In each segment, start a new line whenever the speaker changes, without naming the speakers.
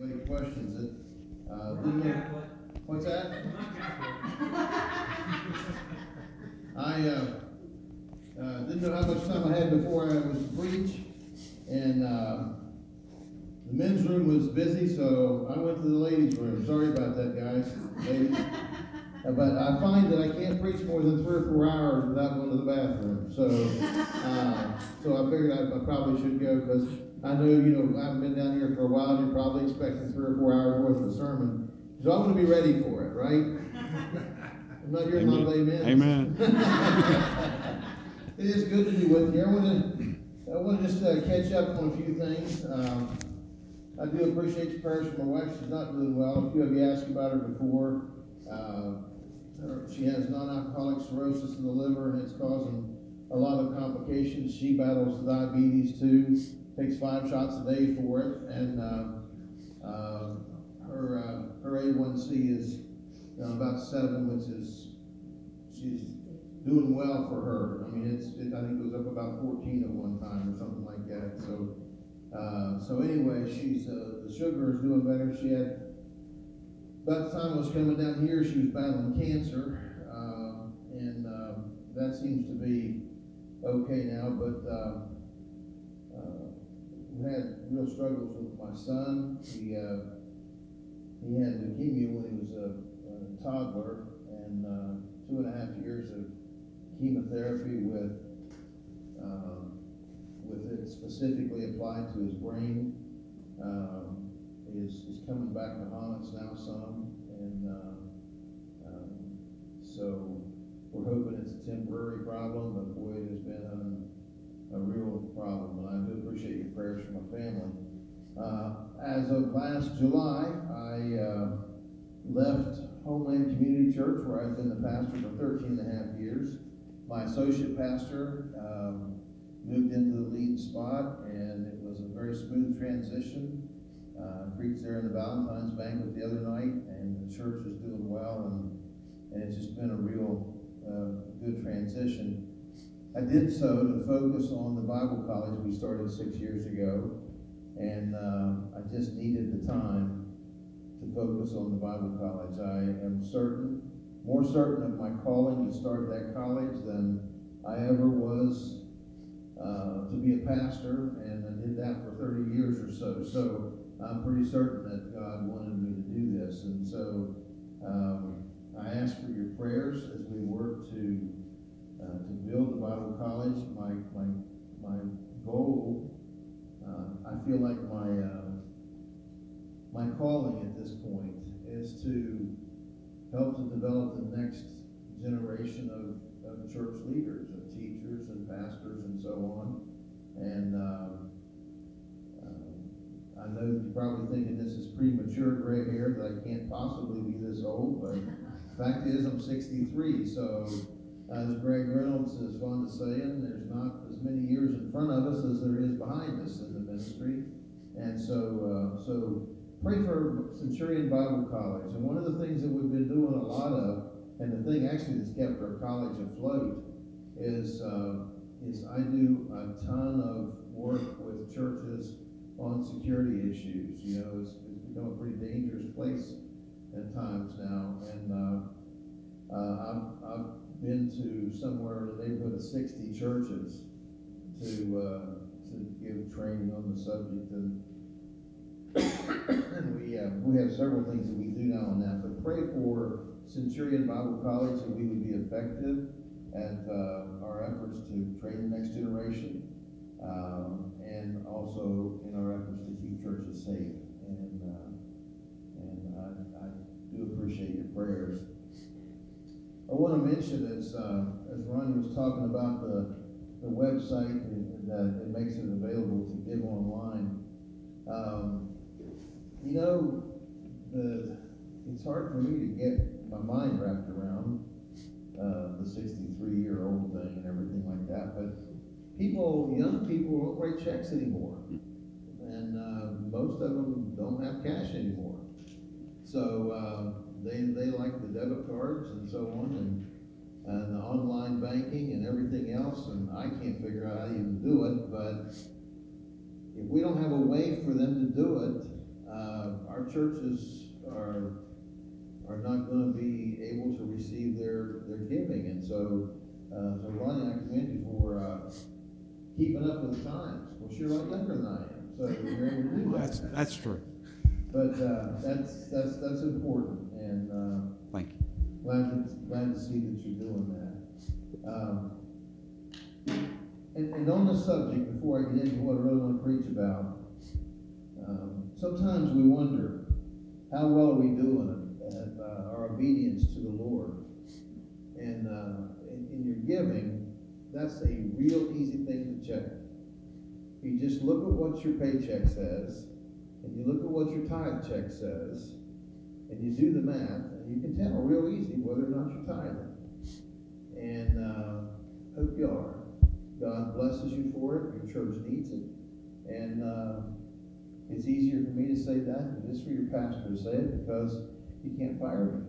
anybody questions it. Didn't know, what's that? I didn't know how much time I had before I was to preach, and the men's room was busy, so I went to the ladies' room. Sorry about that, guys, ladies. But I find that I can't preach more than 3 or 4 hours without going to the bathroom. So I figured I probably should go, because I know, I haven't been down here for a while, and you're probably expecting 3 or 4 hours worth of a sermon. So I want to be ready for it, right? I'm not hearing a lot of amens.
Amen.
It is good to be with you. I want to just catch up on a few things. I do appreciate your prayers for my wife. She's not doing well. A few of you asked about her before. She has non-alcoholic cirrhosis in the liver, and it's causing a lot of complications. She battles diabetes too. Takes 5 shots a day for it, and her A1C is about 7, which is she's doing well for her. I mean, I think it goes up about 14 at one time or something like that. So anyway, she's the sugar is doing better. She had, about the time I was coming down here, she was battling cancer, and that seems to be okay now. But we had real struggles with my son. He had leukemia when he was a toddler, and 2.5 years of chemotherapy with it specifically applied to his brain is coming back to haunt us now some, and so we're hoping it's a temporary problem, but boy, it has been a real problem, and I do appreciate your prayers for my family. As of last July, I left Homeland Community Church, where I've been the pastor for 13.5 years. My associate pastor moved into the lead spot, and it was a very smooth transition. Preached there in the Valentine's banquet the other night, and the church is doing well, and it's just been a real good transition. I did so to focus on the Bible college we started 6 years ago, and I just needed the time to focus on the Bible college. I am more certain of my calling to start that college than I ever was to be a pastor, and I did that for 30 years or so. So I'm pretty certain that God wanted me to do this, and so I ask for your prayers as we work to build the Bible college. My goal, I feel like my calling at this point is to help to develop the next generation of church leaders, of teachers and pastors and so on. And I know you're probably thinking this is premature gray hair, that I can't possibly be this old, but the fact is I'm 63, so as Greg Reynolds is fond of saying, there's not as many years in front of us as there is behind us in the ministry. And so pray for Centurion Bible College. And one of the things that we've been doing a lot of, and the thing actually that's kept our college afloat, is I do a ton of work with churches on security issues. It's become a pretty dangerous place at times now, and I've been to somewhere in the neighborhood of 60 churches to give training on the subject, and we have several things that we do now on that. But pray for Centurion Bible College that we would be effective at our efforts to train the next generation, and also in our efforts to keep churches safe. And I do appreciate your prayers. I want to mention, as Ronnie was talking about the website, that it makes it available to give online. It's hard for me to get my mind wrapped around the 63-year-old thing and everything like that. But young people don't write checks anymore, and most of them don't have cash anymore. So they like the debit cards and so on, and the online banking and everything else. And I can't figure out how to even do it. But if we don't have a way for them to do it, our churches are not going to be able to receive their giving, and so Ronnie, I commend you for keeping up with the times. Well, you're a lot younger than I am, so you're able to do that.
That's true.
But that's important, and
Thank you.
glad to see that you're doing that. And on this subject, before I get into what I really want to preach about, sometimes we wonder, how well are we doing at our obedience to the Lord? And in your giving, that's a real easy thing to check. You just look at what your paycheck says, and you look at what your tithe check says, and you do the math, and you can tell real easy whether or not you're tithing. And hope you are. God blesses you for it. Your church needs it. And it's easier for me to say that than it is for your pastor to say it, because you can't fire me.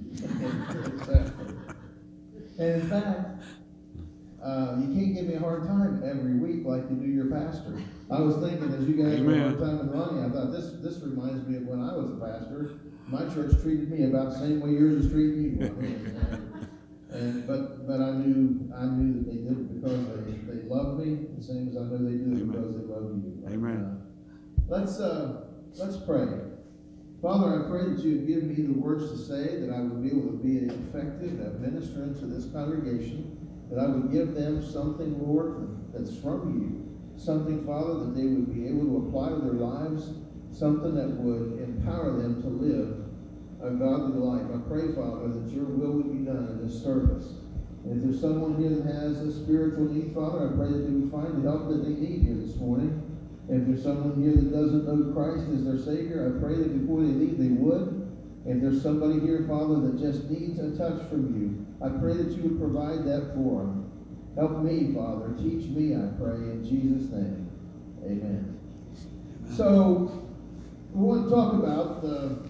And in fact, you can't give me a hard time every week like you do your pastor. I was thinking, as you guys were a hard time with Ronnie, I thought this reminds me of when I was a pastor. My church treated me about the same way yours is treating you. But I knew that they did it because they love me, the same as I know they do it because they love you.
Amen.
Let's pray. Father, I pray that you would give me the words to say, that I would be able to be an effective minister to this congregation, that I would give them something, Lord, that's from you, something, Father, that they would be able to apply to their lives, something that would empower them to live a godly life. I pray, Father, that your will would be done in this service. And if there's someone here that has a spiritual need, Father, I pray that they would find the help that they need here this morning. If there's someone here that doesn't know Christ as their Savior, I pray that before they leave, they would. If there's somebody here, Father, that just needs a touch from you, I pray that you would provide that for them. Help me, Father. Teach me, I pray, in Jesus' name. Amen. So, we want to talk about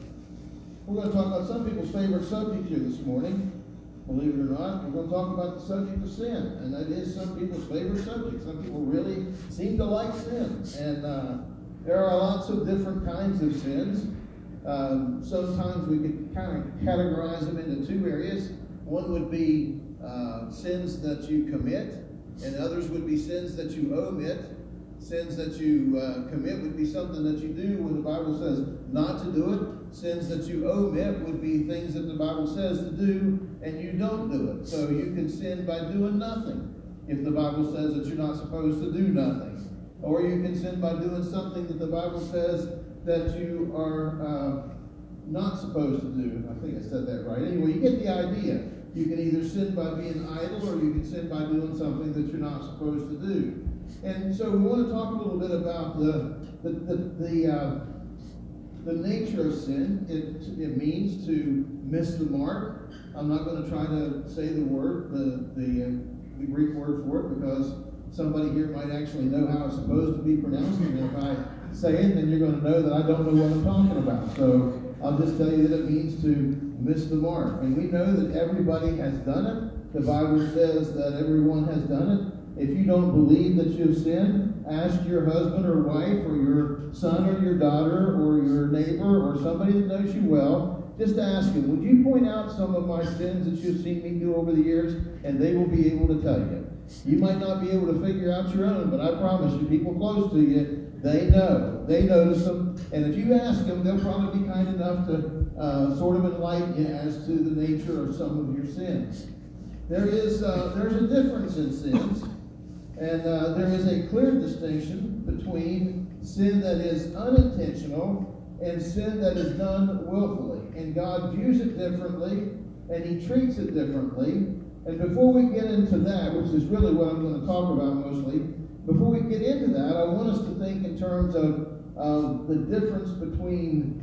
some people's favorite subject here this morning. Believe it or not, we're going to talk about the subject of sin, and that is some people's favorite subject. Some people really seem to like sin, and there are lots of different kinds of sins. Sometimes we could kind of categorize them into two areas. One would be sins that you commit, and others would be sins that you omit. Sins that you commit would be something that you do when the Bible says not to do it. Sins that you omit would be things that the Bible says to do and you don't do it. So you can sin by doing nothing if the Bible says that you're not supposed to do nothing. Or you can sin by doing something that the Bible says that you are not supposed to do. I think I said that right. Anyway, you get the idea. You can either sin by being idle, or you can sin by doing something that you're not supposed to do. And so we want to talk a little bit about the nature of sin. It means to miss the mark. I'm not going to try to say the word, the Greek word for it, because somebody here might actually know how it's supposed to be pronounced, and if I say it, then you're going to know that I don't know what I'm talking about. So I'll just tell you that it means to miss the mark. And we know that everybody has done it. The Bible says that everyone has done it. If you don't believe that you've sinned, ask your husband or wife or your son or your daughter or your neighbor or somebody that knows you well. Just ask him, would you point out some of my sins that you've seen me do over the years? And they will be able to tell you. You might not be able to figure out your own, but I promise you, people close to you, they know. They notice them. And if you ask them, they'll probably be kind enough to sort of enlighten you as to the nature of some of your sins. There's a difference in sins. And there is a clear distinction between sin that is unintentional and sin that is done willfully. And God views it differently, and he treats it differently. And before we get into that, which is really what I'm going to talk about mostly, before we get into that, I want us to think in terms of the difference between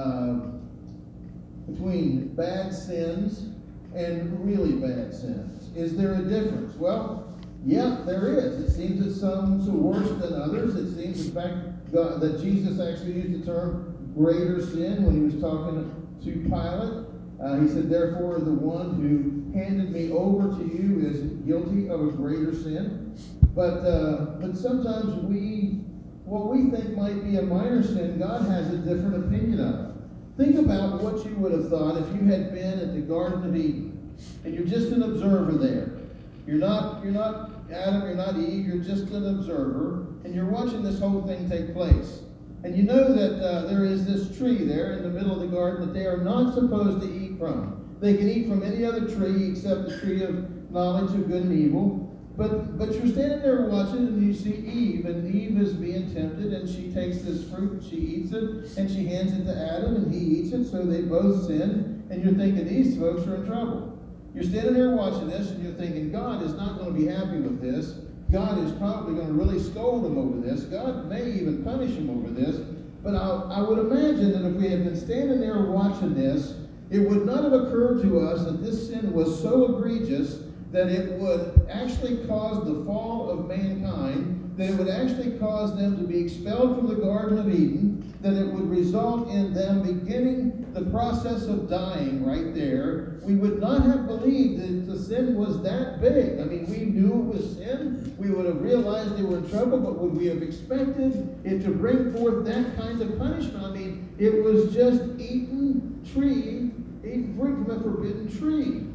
bad sins and really bad sins. Is there a difference? Well, yeah, there is. It seems that some are worse than others. It seems, in fact, that Jesus actually used the term greater sin when he was talking to Pilate. He said, therefore, the one who handed me over to you is guilty of a greater sin. But sometimes what we think might be a minor sin, God has a different opinion of. Think about what you would have thought if you had been at the Garden of Eden, and you're just an observer there. You're not Adam, you're not Eve, you're just an observer, and you're watching this whole thing take place. And you know that there is this tree there in the middle of the garden that they are not supposed to eat from. They can eat from any other tree except the tree of knowledge of good and evil. But you're standing there watching, and you see Eve, and Eve is being tempted, and she takes this fruit, and she eats it, and she hands it to Adam, and he eats it, so they both sin, and you're thinking, these folks are in trouble. You're standing there watching this, and you're thinking, God is not going to be happy with this. God is probably going to really scold them over this. God may even punish them over this. But I would imagine that if we had been standing there watching this, it would not have occurred to us that this sin was so egregious that it would actually cause the fall of mankind, that it would actually cause them to be expelled from the Garden of Eden, that it would result in them beginning the process of dying right there. We would not have believed that the sin was that big. I mean, we knew it was sin. We would have realized they were in trouble, but would we have expected it to bring forth that kind of punishment? I mean, it was just eating fruit from a forbidden tree.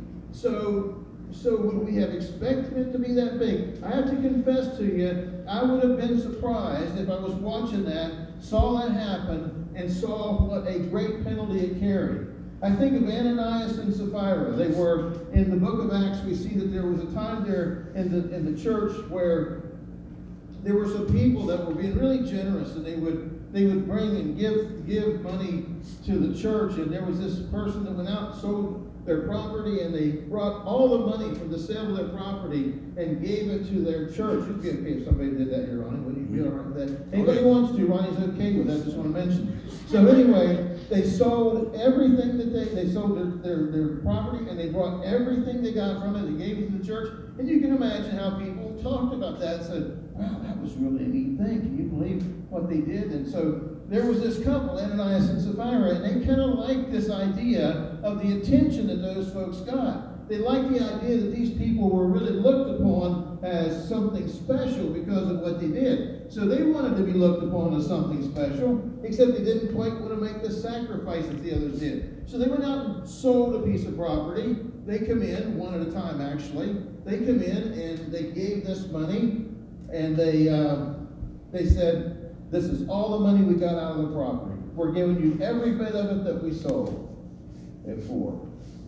So would we have expected it to be that big? I have to confess to you, I would have been surprised if I was watching that, saw that happen, and saw what a great penalty it carried. I think of Ananias and Sapphira. They were, in the book of Acts, we see that there was a time there in the church where there were some people that were being really generous, and they would bring and give money to the church. And there was this person that went out and sold their property, and they brought all the money from the sale of their property and gave it to their church. You'd be okay if somebody did that here, Ronnie. Wouldn't you be all right with that? Anybody wants to, Ronnie's okay with that. Just want to mention. So anyway, they sold everything that they sold their property, and they brought everything they got from it and gave it to the church. And you can imagine how people talked about that and said, wow, that was really a neat thing. Can you believe what they did? And so there was this couple, Ananias and Sapphira, and they kind of liked this idea of the attention that those folks got. They liked the idea that these people were really looked upon as something special because of what they did. So they wanted to be looked upon as something special, except they didn't quite want to make the sacrifice that the others did. So they went out and sold a piece of property. They come in, one at a time actually. They come in and they gave this money, and they said, this is all the money we got out of the property. We're giving you every bit of it that we sold it for.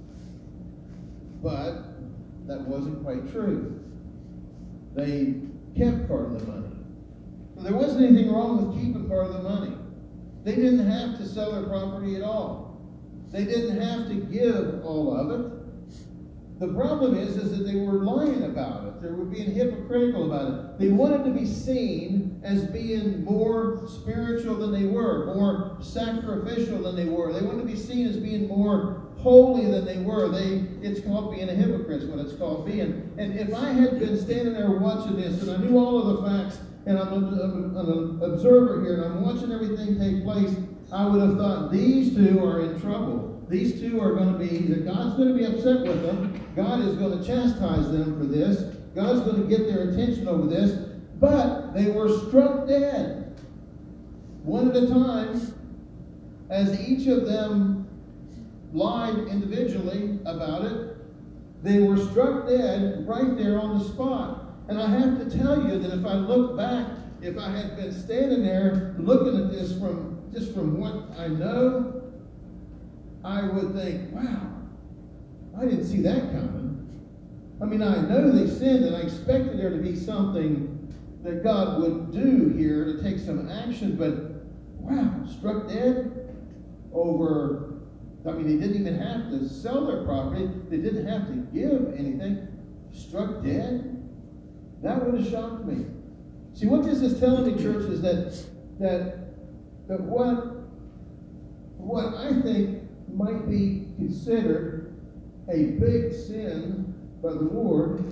But that wasn't quite true. They kept part of the money. So there wasn't anything wrong with keeping part of the money. They didn't have to sell their property at all. They didn't have to give all of it. The problem is that they were lying about it. They were being hypocritical about it. They wanted to be seen as being more spiritual than they were, more sacrificial than they were. They wanted to be seen as being more holy than they were. It's called being a hypocrite, is what it's called being. And if I had been standing there watching this, and I knew all of the facts, and I'm an observer here, and I'm watching everything take place, I would have thought, these two are in trouble. These two are going to be, God's going to be upset with them. God is going to chastise them for this. God's going to get their attention over this. But they were struck dead, one at a time, as each of them lied individually about it. They were struck dead right there on the spot. And I have to tell you that if I look back, if I had been standing there looking at this from what I know, I would think, wow, I didn't see that coming. I mean, I know they sinned, and I expected there to be something that God would do here to take some action, but wow, struck dead over, I mean, they didn't even have to sell their property. They didn't have to give anything. Struck dead? That would have shocked me. See, what this is telling me, church, is that what I think might be considered a big sin by the Lord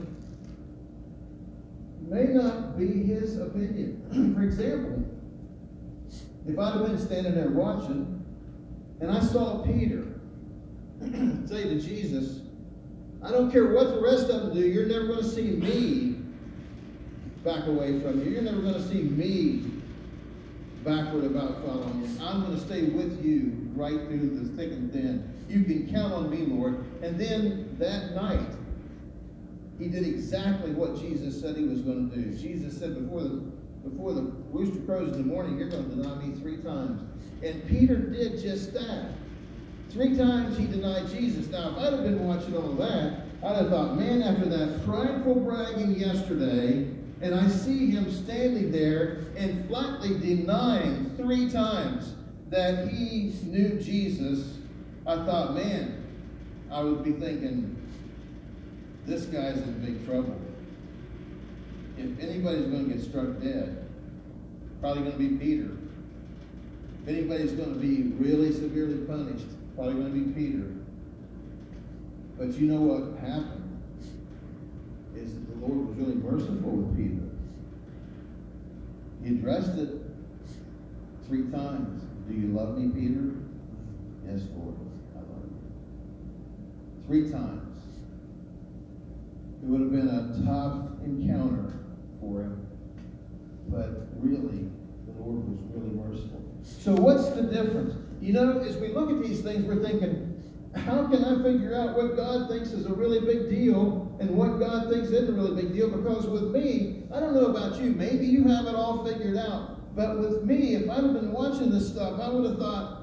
may not be his opinion. For example, if I'd have been standing there watching, and I saw Peter say to Jesus, I don't care what the rest of them do, you're never going to see me back away from you. You're never going to see me backward about following you. I'm going to stay with you right through the thick and thin. You can count on me, Lord. And then that night, he did exactly what Jesus said he was going to do. Jesus said, before the rooster crows in the morning, you're going to deny me 3 times. And Peter did just that. 3 times he denied Jesus. Now, if I'd have been watching all that, I'd have thought, man, after that prideful bragging yesterday, and I see him standing there and flatly denying 3 times that he knew Jesus, I thought, man, I would be thinking, this guy's in big trouble. If anybody's going to get struck dead, probably going to be Peter. If anybody's going to be really severely punished, probably going to be Peter. But you know what happened? Is that the Lord was really merciful with Peter. He addressed it 3 times. Do you love me, Peter? Yes, Lord, I love you. 3 times. It would have been a tough encounter for him. But really, the Lord was really merciful. So what's the difference? You know, as we look at these things, we're thinking, how can I figure out what God thinks is a really big deal and what God thinks isn't a really big deal? Because with me, I don't know about you, maybe you have it all figured out. But with me, if I'd have been watching this stuff, I would have thought,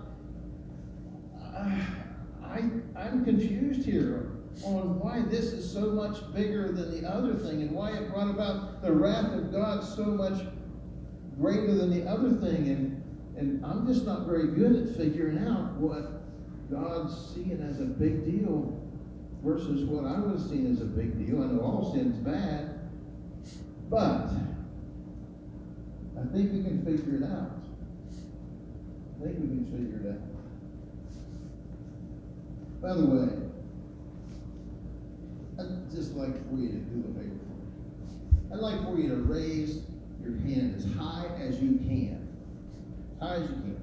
I'm confused here on why this is so much bigger than the other thing and why it brought about the wrath of God so much greater than the other thing. And I'm just not very good at figuring out what God's seeing as a big deal versus what I would have seen as a big deal. I know all sin's bad, but I think we can figure it out. I think we can figure it out. By the way, I'd just like for you to do a favor for me. I'd like for you to raise your hand as high as you can. High as you can.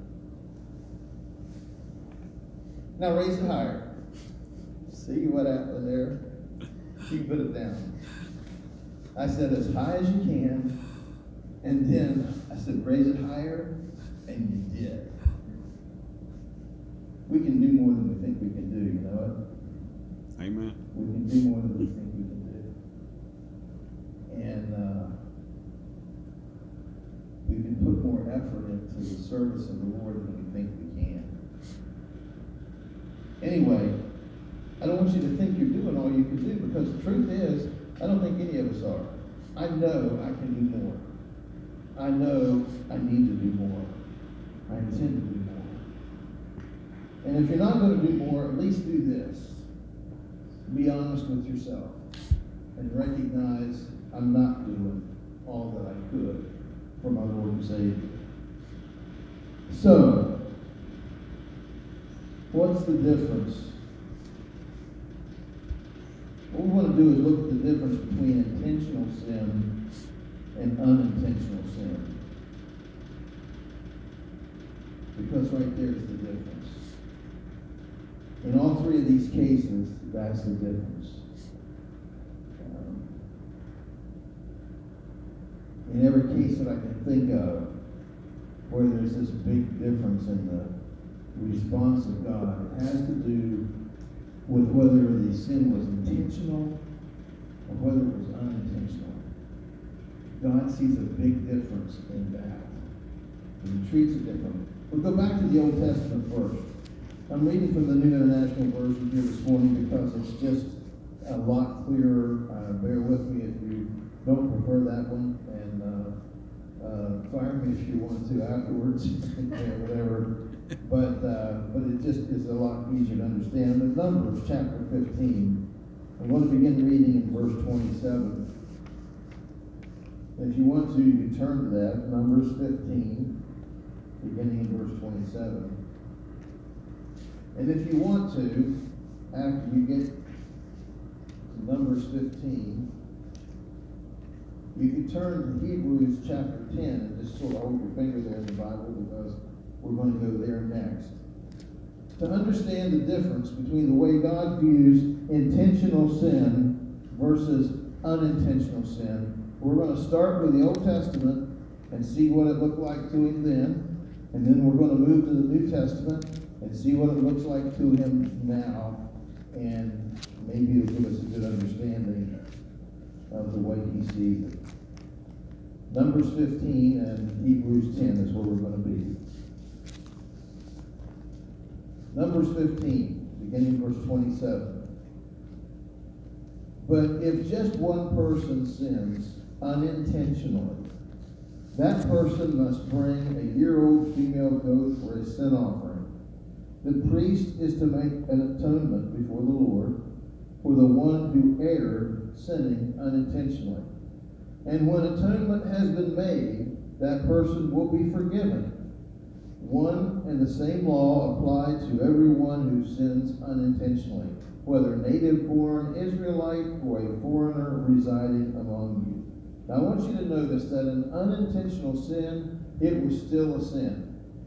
Now raise it higher. See what happened there? You put it down. I said as high as you can, and then I said raise it higher, and you did. We can do more than we think we can do, you know it?
Amen.
We can do more than we think we can do. And we can put more effort into the service of the Lord than we think we can. Anyway, I don't want you to think you're doing all you can do, because the truth is, I don't think any of us are. I know I can do more. I know I need to do more. I intend to do more. And if you're not going to do more, at least do this. Be honest with yourself and recognize I'm not doing all that I could for my Lord and Savior. So, what's the difference? What we want to do is look at the difference between intentional sin and unintentional sin. Because right there is the difference. In all 3 of these cases, that's the difference. In every case that I can think of where there's this big difference in the response of God, it has to do with whether the sin was intentional or whether it was unintentional. God sees a big difference in that. And he treats it differently. We'll go back to the Old Testament first. I'm reading from the New International Version here this morning because it's just a lot clearer. Bear with me if you don't prefer that one, and fire me if you want to afterwards, or whatever. But it just is a lot easier to understand. The Numbers, chapter 15. I want to begin reading in verse 27. If you want to, you can turn to that. Numbers 15, beginning in verse 27. And if you want to, after you get to Numbers 15, you can turn to Hebrews chapter 10 and just sort of hold your finger there in the Bible, because we're going to go there next. To understand the difference between the way God views intentional sin versus unintentional sin, we're going to start with the Old Testament and see what it looked like to him then, and then we're going to move to the New Testament and see what it looks like to him now, and maybe it'll give us a good understanding of the way he sees it. Numbers 15 and Hebrews 10 is where we're going to be. Numbers 15, beginning verse 27. But if just one person sins unintentionally, that person must bring a year-old female goat for a sin offering. The priest is to make an atonement before the Lord for the one who erred, sinning unintentionally. And when atonement has been made, that person will be forgiven. One and the same law applied to everyone who sins unintentionally, whether native-born Israelite or a foreigner residing among you. Now, I want you to notice that an unintentional sin, it was still a sin.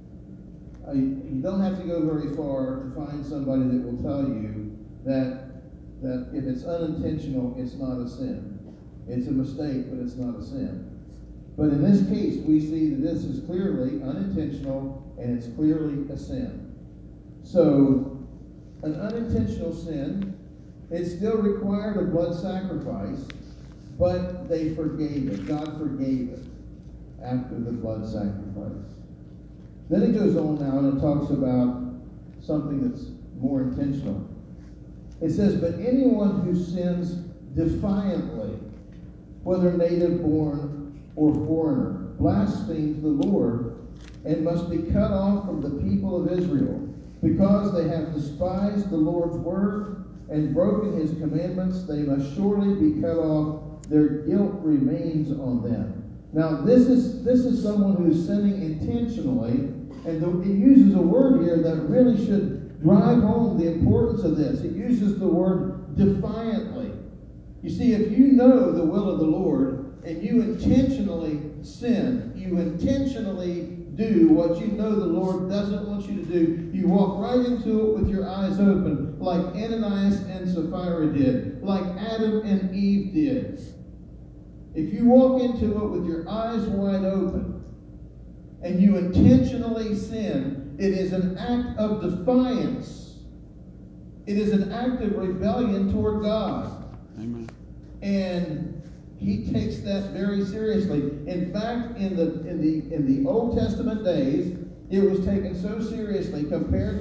You don't have to go very far to find somebody that will tell you that if it's unintentional, it's not a sin. It's a mistake, but it's not a sin. But in this case, we see that this is clearly unintentional, and it's clearly a sin. So, an unintentional sin, it still required a blood sacrifice, but they forgave it. God forgave it after the blood sacrifice. Then it goes on now and it talks about something that's more intentional. It says, but anyone who sins defiantly, whether native-born or foreigner, blasphemes the Lord and must be cut off from the people of Israel, because they have despised the Lord's word and broken his commandments. They must surely be cut off. Their guilt remains on them. Now, this is someone who's sinning intentionally, and it uses a word here that really should drive home the importance of this. It uses the word defiantly. You see, if you know the will of the Lord and you intentionally sin, you intentionally do what you know the Lord doesn't want you to do, you walk right into it with your eyes open, like Ananias and Sapphira did, like Adam and Eve did. If you walk into it with your eyes wide open and you intentionally sin, it is an act of defiance. It is an act of rebellion toward God.
Amen.
And he takes that very seriously. In fact, in the Old Testament days, it was taken so seriously compared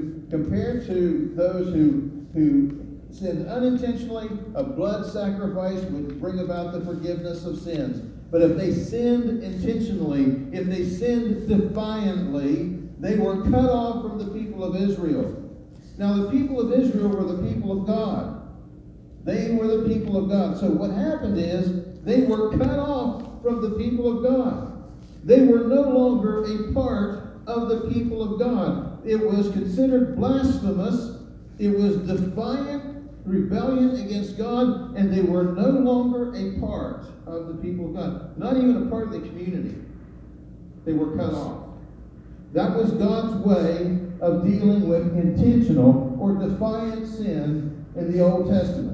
to those who sinned unintentionally. A blood sacrifice would bring about the forgiveness of sins. But if they sinned intentionally, if they sinned defiantly, they were cut off from the people of Israel. Now, the people of Israel were the people of God. They were the people of God. So what happened is they were cut off from the people of God. They were no longer a part of the people of God. It was considered blasphemous. It was defiant rebellion against God, and they were no longer a part of the people of God. Not even a part of the community. They were cut off. That was God's way of dealing with intentional or defiant sin in the Old Testament.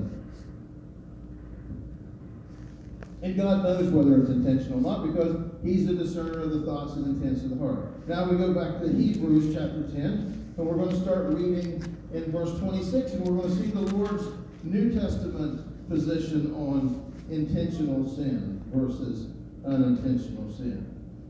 And God knows whether it's intentional or not, because he's the discerner of the thoughts and intents of the heart. Now we go back to Hebrews chapter 10, and we're going to start reading in verse 26, and we're going to see the Lord's New Testament position on intentional sin versus unintentional sin.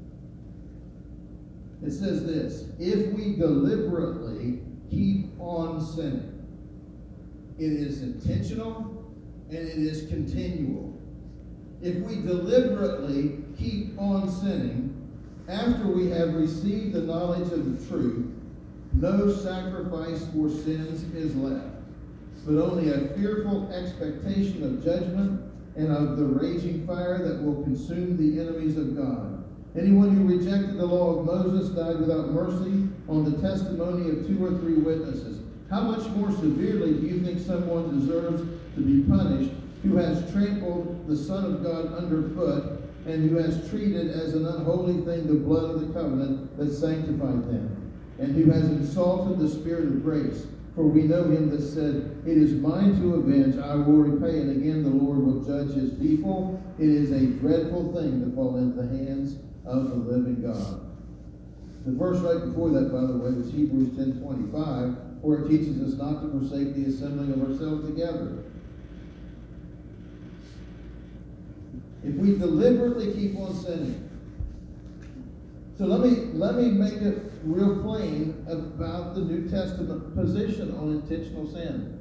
It says this: if we deliberately keep on sinning, it is intentional and it is continual. If we deliberately keep on sinning after we have received the knowledge of the truth, no sacrifice for sins is left, but only a fearful expectation of judgment and of the raging fire that will consume the enemies of God. Anyone who rejected the law of Moses died without mercy on the testimony of 2 or 3 witnesses. How much more severely do you think someone deserves to be punished who has trampled the Son of God underfoot and who has treated as an unholy thing the blood of the covenant that sanctified them, and who has insulted the Spirit of grace? For we know him that said, it is mine to avenge, I will repay, and again the Lord will judge his people. It is a dreadful thing to fall into the hands of the living God. The verse right before that, by the way, was Hebrews 10:25, where it teaches us not to forsake the assembling of ourselves together. If we deliberately keep on sinning. So let me make it real plain about the New Testament position on intentional sin.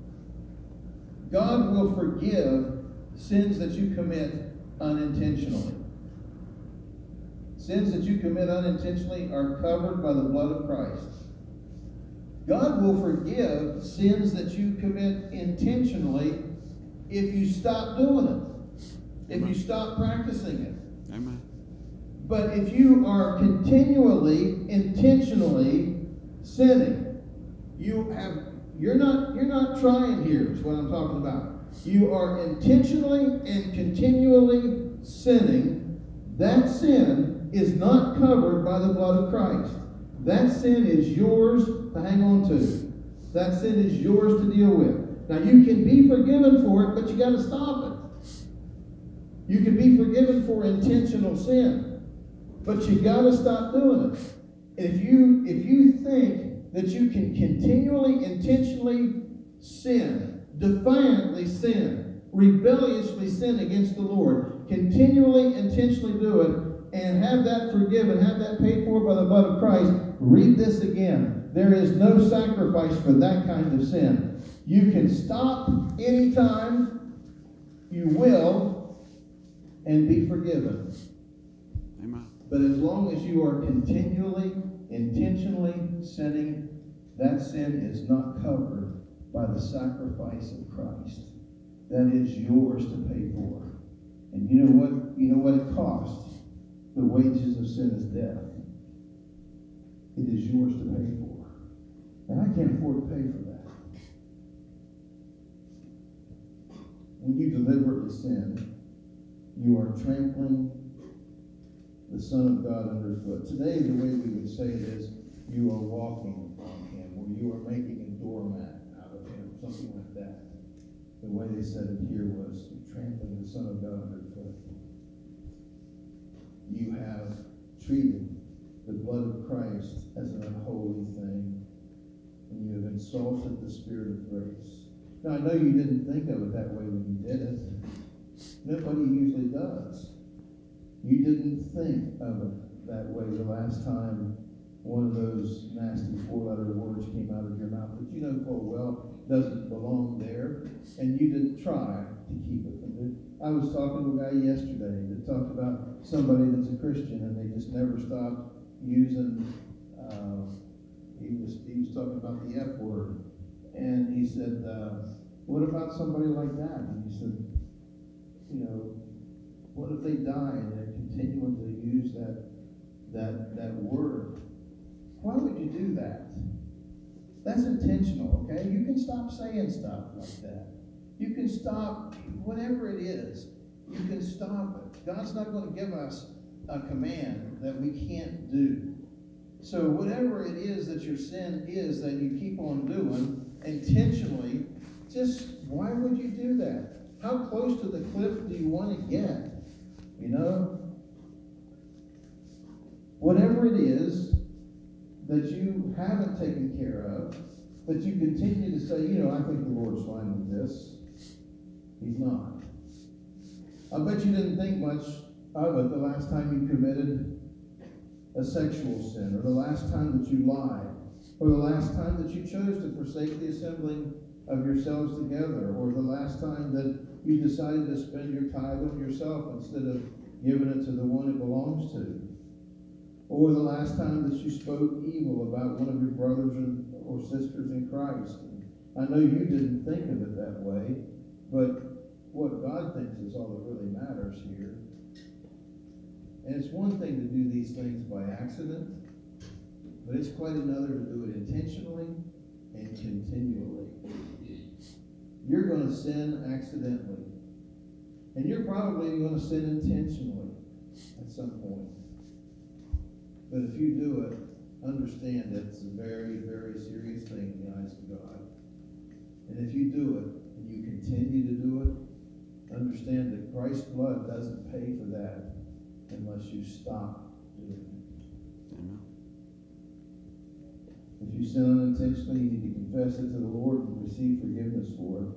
God will forgive sins that you commit unintentionally. Sins that you commit unintentionally are covered by the blood of Christ. God will forgive sins that you commit intentionally if you stop doing it, if you stop practicing it.
Amen.
But if you are continually, intentionally sinning, you're not trying here, is what I'm talking about. You are intentionally and continually sinning. That sin is not covered by the blood of Christ. That sin is yours to hang on to. That sin is yours to deal with. Now you can be forgiven for it, but you got to stop it. You can be forgiven for intentional sin, but you got to stop doing it. If you think that you can continually, intentionally sin, defiantly sin, rebelliously sin against the Lord, continually, intentionally do it, and have that forgiven, have that paid for by the blood of Christ, read this again. There is no sacrifice for that kind of sin. You can stop anytime you will and be forgiven.
Amen.
But as long as you are continually, intentionally sinning, that sin is not covered by the sacrifice of Christ. That is yours to pay for. And you know what it costs? The wages of sin is death. It is yours to pay for. And I can't afford to pay for that. When you deliberately sin, you are trampling the Son of God underfoot. Today, the way we would say it is, you are walking on him, or you are making a doormat out of him, something like that. The way they said it here was trampling the Son of God underfoot. You have treated the blood of Christ as an unholy thing, and you have insulted the Spirit of grace. Now, I know you didn't think of it that way when you did it. Nobody usually does. You didn't think of it that way the last time one of those nasty four-letter words came out of your mouth that you know full well doesn't belong there, and you didn't try to keep it from it. I was talking to a guy yesterday that talked about somebody that's a Christian and they just never stopped using, he was talking about the F word, and he said, what about somebody like that? And he said, what if they die and they're continuing to use that word? Why would you do that? That's intentional, okay? You can stop saying stuff like that. You can stop whatever it is. You can stop it. God's not going to give us a command that we can't do. So whatever it is that your sin is that you keep on doing intentionally, just why would you do that? How close to the cliff do you want to get? Whatever it is that you haven't taken care of, but you continue to say, I think the Lord's fine with this. He's not. I bet you didn't think much of it the last time you committed a sexual sin, or the last time that you lied, or the last time that you chose to forsake the assembling of yourselves together, or the last time that you decided to spend your tithe on yourself instead of giving it to the one it belongs to. Or the last time that you spoke evil about one of your brothers or sisters in Christ. I know you didn't think of it that way, but what God thinks is all that really matters here. And it's one thing to do these things by accident, but it's quite another to do it intentionally and continually. You're going to sin accidentally, and you're probably going to sin intentionally at some point. But if you do it, understand that it's a very, very serious thing in the eyes of God. And if you do it, and you continue to do it, understand that Christ's blood doesn't pay for that. unless you stop doing it.
Amen.
If you sin unintentionally, you need to confess it to the Lord and receive forgiveness for it.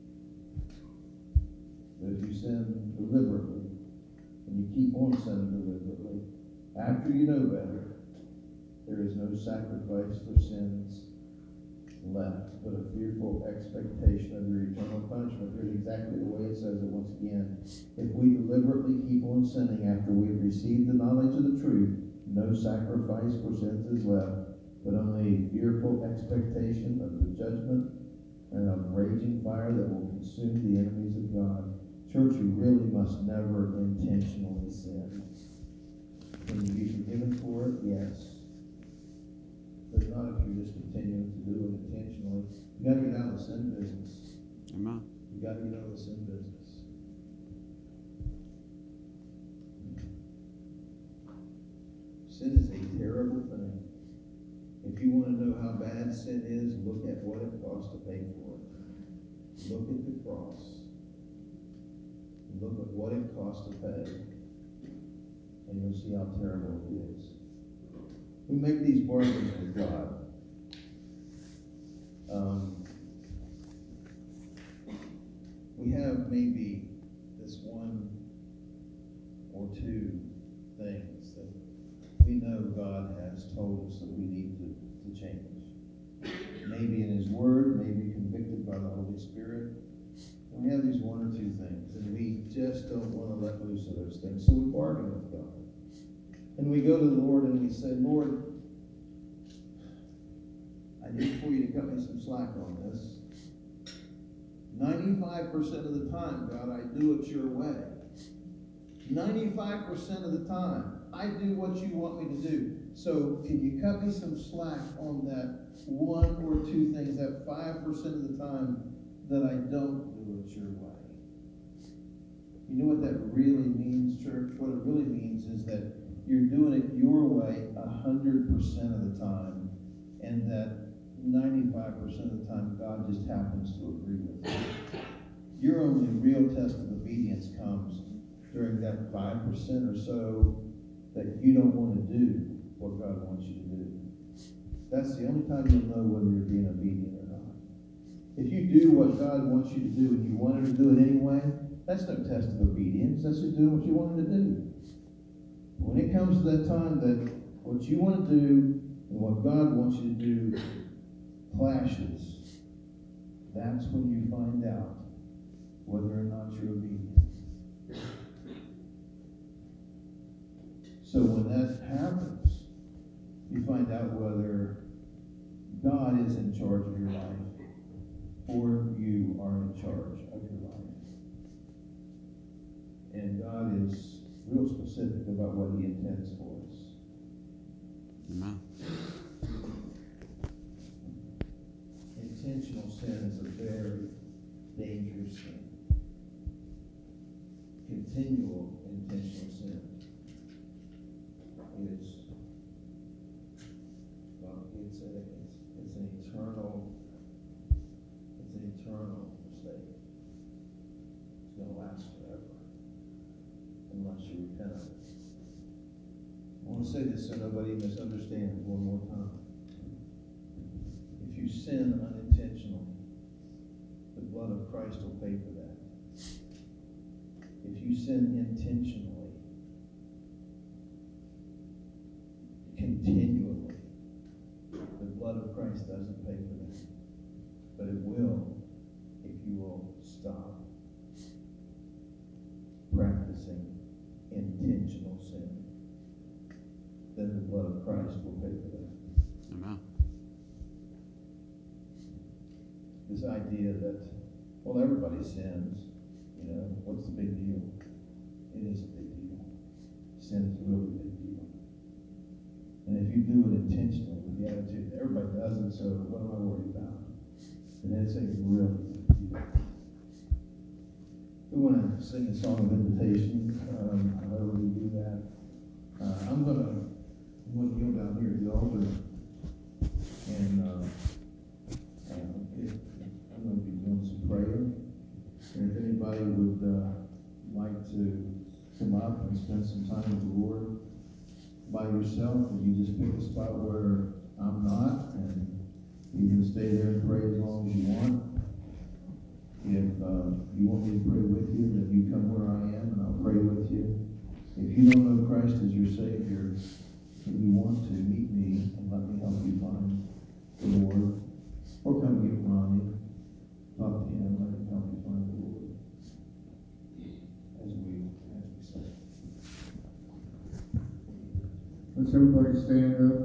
But if you sin deliberately, and you keep on sinning deliberately, after you know better, there is no sacrifice for sins left, but a fearful expectation of your eternal punishment. Here's exactly the way it says it once again. If we deliberately keep on sinning after we have received the knowledge of the truth, no sacrifice for sins is left, but only a fearful expectation of the judgment and of raging fire that will consume the enemies of God. Church, you really must never intentionally sin. Can you be forgiven for it? Yes. But not if you're just continuing to do it intentionally. You got to get out of the sin business.
Amen.
You got to get out of the sin business. Sin is a terrible thing. If you want to know how bad sin is, look at what it costs to pay for it. Look at the cross. Look at what it costs to pay. And you'll see how terrible it is. We make these bargains with God. We have maybe this one or two things that we know God has told us that we need to change. Maybe in His Word, maybe convicted by the Holy Spirit. And we have these one or two things, and we just don't want to let loose of those things. So we bargain with God. And we go to the Lord and we say, Lord, I need for you to cut me some slack on this. 95% of the time, God, I do it your way. 95% of the time, I do what you want me to do. So can you cut me some slack on that one or two things, that 5% of the time that I don't do it your way? You know what that really means, church? What it really means is that you're doing it your way 100% of the time, and that 95% of the time God just happens to agree with you. Your only real test of obedience comes during that 5% or so that you don't want to do what God wants you to do. That's the only time you'll know whether you're being obedient or not. If you do what God wants you to do and you wanted to do it anyway, that's no test of obedience. That's just doing what you wanted to do. When it comes to that time that what you want to do and what God wants you to do clashes, that's when you find out whether or not you're obedient. So when that happens, you find out whether God is in charge of your life or you are in charge of your life. And God is real specific about what He intends for us.
Amen.
Intentional sin is a very dangerous sin. Continual intentional sin is, well, it's an eternal mistake. It's going to last forever unless you repent of it. I want to say this so nobody misunderstands one more time. If you sin unintentionally, the blood of Christ will pay for that. If you sin intentionally, continually, the blood of Christ doesn't pay for that. But it will if you will stop practicing intentional sin. Then the blood of Christ will pay for that.
Amen.
This idea that, well, everybody sins, what's the big deal? It is a big deal. Sin is a really big deal. And if you do it intentionally with the attitude that everybody does it, so what am I worried about? And it's a really big deal. We want to sing a song of invitation. However we do that. I'm going to kneel down here at the altar, and I'm going to be doing some prayer. And if anybody would like to come up and spend some time with the Lord by yourself, and you just pick a spot where I'm not, and you can stay there and pray as long as you want. If you want me to pray with you, then you come where I am, and I'll pray with you. If you don't know Christ as your Savior, and you want to meet me and let me help you find the Lord, or come get Ronnie, talk to him, let him help you find the Lord. As we say.
Let's everybody stand up.